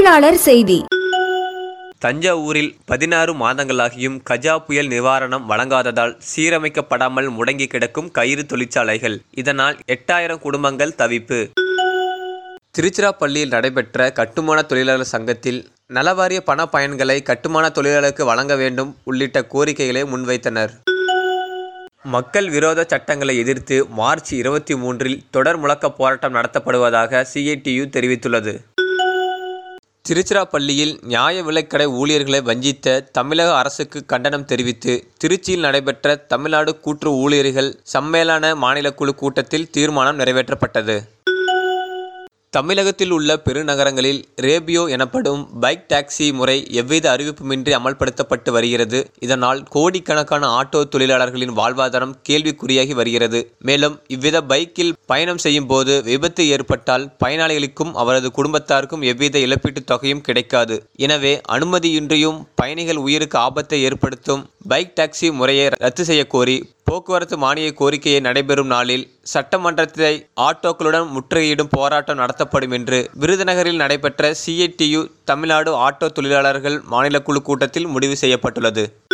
தொழிலாளர் செய்தி. தஞ்சாவூரில் 16 மாதங்களாகியும் கஜா புயல் நிவாரணம் வழங்காததால் சீரமைக்கப்படாமல் முடங்கி கிடக்கும் கயிறு தொழிற்சாலைகள். இதனால் 8000 குடும்பங்கள் தவிப்பு. திருச்சிராப்பள்ளியில் நடைபெற்ற கட்டுமான தொழிலாளர் சங்கத்தில் நலவாரிய பண பயன்களை கட்டுமான தொழிலாளருக்கு வழங்க வேண்டும் உள்ளிட்ட கோரிக்கைகளை முன்வைத்தனர். மக்கள் விரோத சட்டங்களை எதிர்த்து மார்ச் 23இல் தொடர் முழக்க போராட்டம் நடத்தப்படுவதாக CITU தெரிவித்துள்ளது. திருச்சிராப்பள்ளியில் நியாய விலைக்கடை ஊழியர்களை வஞ்சித்த தமிழக அரசுக்கு கண்டனம் தெரிவித்து திருச்சியில் நடைபெற்ற தமிழ்நாடு கூட்டுறவு ஊழியர்கள் சம்மேளன மாநிலக்குழு கூட்டத்தில் தீர்மானம் நிறைவேற்றப்பட்டது. தமிழகத்தில் உள்ள பெருநகரங்களில் ரேபியோ எனப்படும் பைக் டாக்ஸி முறை எவ்வித அறிவிப்புமின்றி அமல்படுத்தப்பட்டு வருகிறது. இதனால் கோடிக்கணக்கான ஆட்டோ தொழிலாளர்களின் வாழ்வாதாரம் கேள்விக்குறியாகி வருகிறது. மேலும் இவ்வித பைக்கில் பயணம் செய்யும் போது விபத்து ஏற்பட்டால் பயனாளிகளுக்கும் அவரது குடும்பத்தாருக்கும் எவ்வித இழப்பீட்டுத் தொகையும் கிடைக்காது. எனவே அனுமதியின்றியும் பயணிகள் உயிருக்கு ஆபத்தை ஏற்படுத்தும் பைக் டாக்ஸி முறையை ரத்து செய்ய கோரி போக்குவரத்து மானிய கோரிக்கையை நடைபெறும் நாளில் சட்டமன்றத்தை ஆட்டோக்களுடன் முற்றுகையிடும் போராட்டம் நடத்தப்படும் என்று விருதுநகரில் நடைபெற்ற CITU தமிழ்நாடு ஆட்டோ தொழிலாளர்கள் மாநிலக்குழு கூட்டத்தில் முடிவு செய்யப்பட்டுள்ளது.